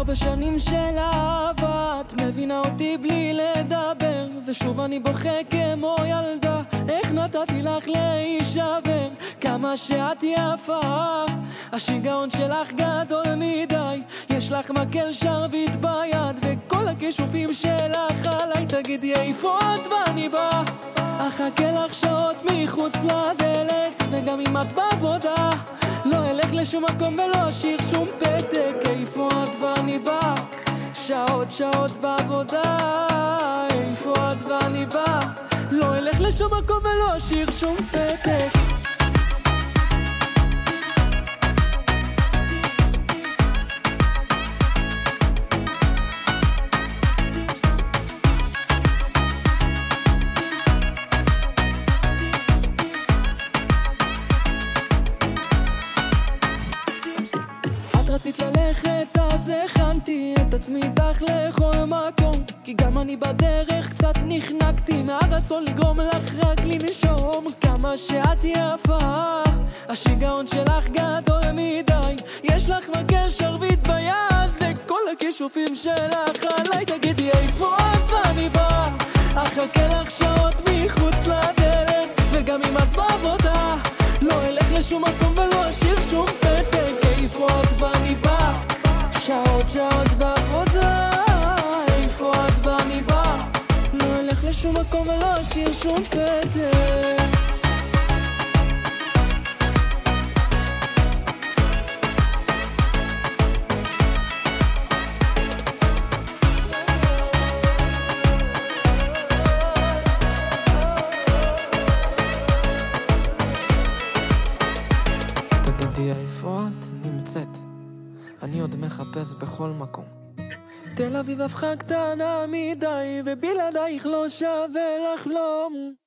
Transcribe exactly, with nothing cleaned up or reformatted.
הרבה שנים של אהבה, את מבינה אותי בלי לדבר, ושוב אני בוכה כמו ילדה. איך נתתי לך להישבר, כמה שאת יפה, השיגעון שלך גדול מדי. יש לך מקל שרביט ביד, וכל הכישופים שלך עליי. תגידי איפה את ואני בא, אחכה לך שעות מחוץ לדלת, וגם אם את בעבודה לא אלך לשום מקום ולא אשאיר שום פתק. איפה את ואני בא, שעות שעות בעבודה. איפה את ואני בא, לא אלך לשום מקום ולא אשאיר שום פתק. רצית ללכת אז הכנתי את עצמי איתך לכל מקום, כי גם אני בדרך קצת נחנקתי מהרצון לגרום לך רק לנשום. כמה שאת יפה, השיגעון שלך גדול מדי. יש לך מקל שרביט ביד, וכל הכישופים שלך עליי. תגידי איפה את ואני בא, אחכה לך שעות מחוץ לדלת, וגם אם את בעבודה לא אלך לשום מקום ולא אשאיר שום פתק. איפה את ואני בא, שעות שעות בעבודה. איפה את ואני בא, לא אלך לשום מקום ולא אשאיר שום פתק. תגידי איפה את נמצאת, אני עוד מחפש בכל מקום. תל אביב הפכה קטנה מדי, ובלעדייך לא שווה לחלום.